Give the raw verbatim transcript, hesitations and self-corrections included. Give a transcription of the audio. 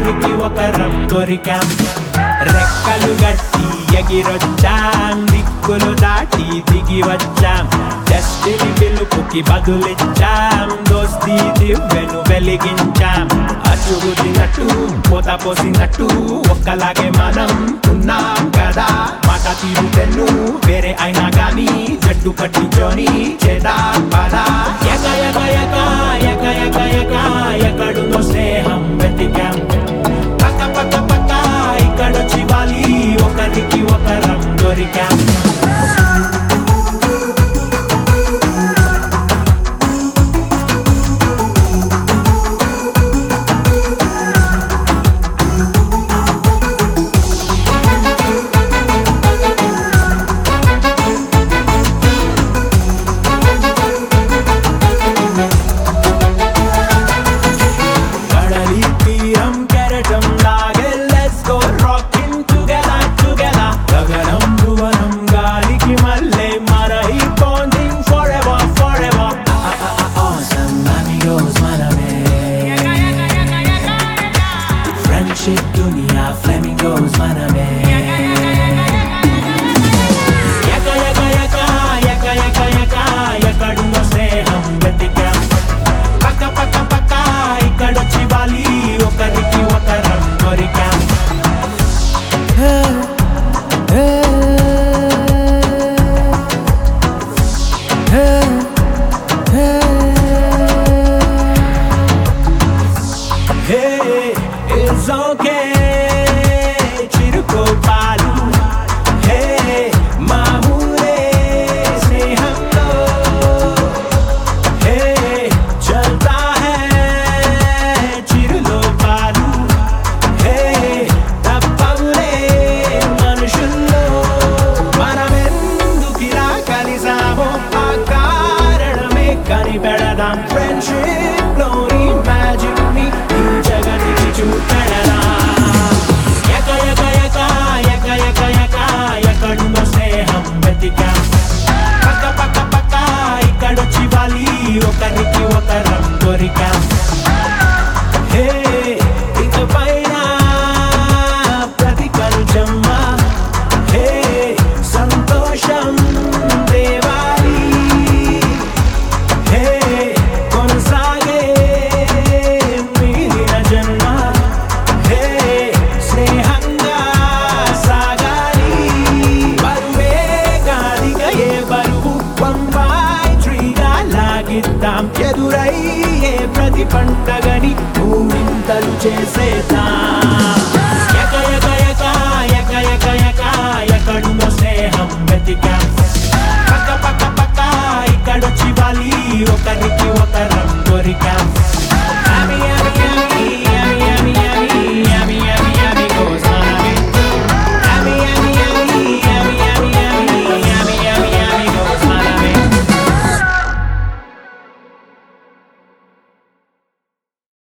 ఒకరికి ఒకరం దొరికాం. రెక్కలు గట్టి ఎగిరొచ్చాం, దిక్కులు దాటి దిగి వచ్చాం. డెస్టినీ పిలుపుకి బదులిచ్చాం, దోస్తీ దివ్వెను వెలిగించాం. అచుగుదినట్టు పూత పోసినట్టు ఒక్కలాగే మనం ఉన్నాం కదా. మాట తీరు తెన్ను వేరే అయినా గానీ జట్టు కట్టించోని చేదా పదా. ఎక ఎక ఎక ఎక ఎక ఎక ఎక్కడుందో స్నేహం వెతికాం. పక్క పక్క పక్క ఇక్కడొచ్చి వాలి ఒకరికి ఒకరం దొరికాం. Dunia flamingos maname. Yaka yaka yaka yaka yaka yaka yakadundo sneham vetikam. Paka paka paka ikkadochi vali okariki okaram dorikam. Hey hey hey hey hey. It's okay, చిరుకో పాలు. హే మామూలే స్నేహంలో. హే చల్తా హై చిరులో పాలు. హే తప్పవులే మనుషుల్లో. మనమెందుకిలా కలిసామో ఆ కారణమే కనిపెడదాం. ఫ్రెండ్షిప్ లోని మ్యాజిక్ ని ఈ జగతికి చూపెడదాం. ఎక ఎక ఎక ఎక ఎక ఎక ఎక్కడుందో స్నేహం వెతికాం. పక్క పక్క పక్క ఇక్కడొచ్చి వాలి ఒకరికి ఒకరం దొరికాం. హే ఇకపైన ప్రతి కలుజమ్మ. హే సంతోషం దేవాలి. హే కొనసాగే మిగిలిన జన్మ. హే స్నేహంగా సాగాలి. బరువే గాలిక ఏ బరువు బొంబాయి ట్రీగా లాగిద్దాం. ఎదురయ్యే ప్రతి పండగని భూమింతలు చేసేద్దాం. ఎక ఎక ఎక ఎక ఎక ఎక ఎక్కడుందో స్నేహం వెతికాం. పక్క పక్క పక్క ఇక్కడొచ్చి వాలి ఒకరికి ఒకరం దొరికాం.